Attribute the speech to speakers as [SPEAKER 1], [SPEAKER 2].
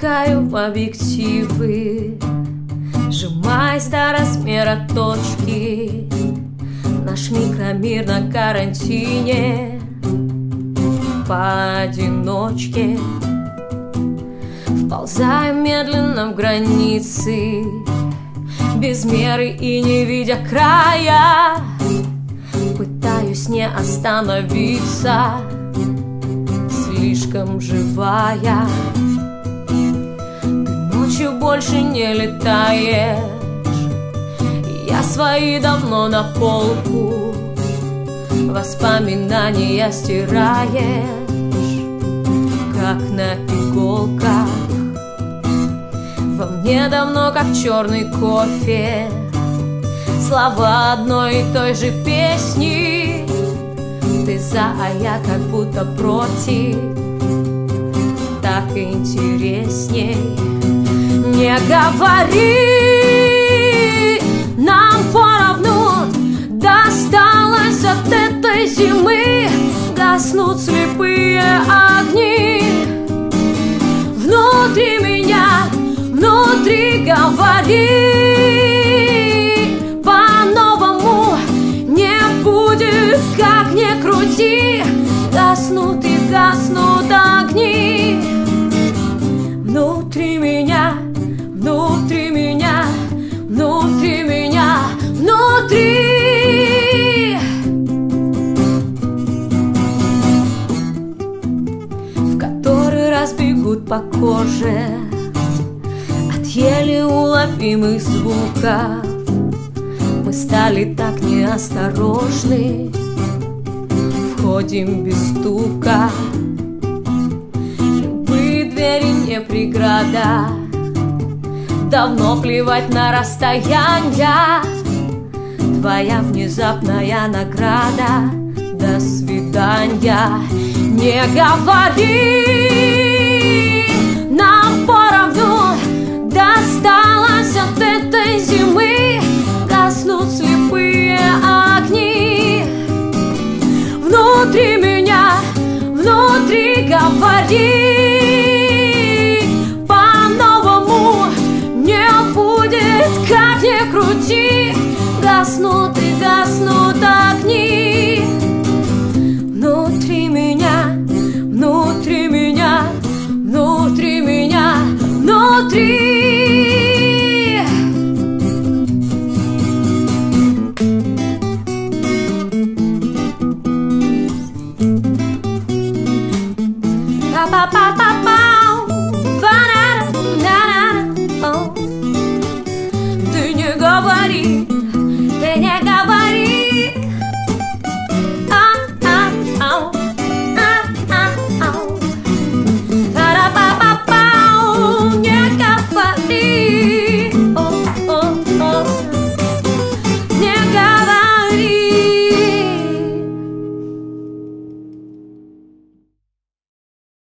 [SPEAKER 1] Мелькаю в объективы, сжимаясь до размера точки. Наш микромир на карантине, поодиночке. Вползаем медленно в границы, без меры и не видя края. Пытаюсь не остановиться, слишком живая. Ты ночью больше не летаешь, я свои давно на полку. Воспоминания стираешь, как на иголках. Во мне давно как черный кофе слова одной и той же песни. Ты за, а я как будто против. Так интересней. Не говори, нам поровну досталось от этой зимы. Гаснут слепые огни внутри меня, внутри. Говори, по-новому не будет, как ни крути. Гаснут и гаснут огни внутри меня, внутри меня, внутри меня, внутри. В который раз бегут по коже от еле уловимых звуков. Мы стали так неосторожны, входим без стука. Любые двери не преграда, давно плевать на расстояние. Твоя внезапная награда. До свидания. Не говори, нам поровну досталось от этой зимы. Гаснут слепые огни внутри меня, внутри. Говори, по-новому не будет, как ни крути. Гаснут и гаснут огни внутри меня, внутри меня, внутри меня, внутри. Па-па-па-па-па.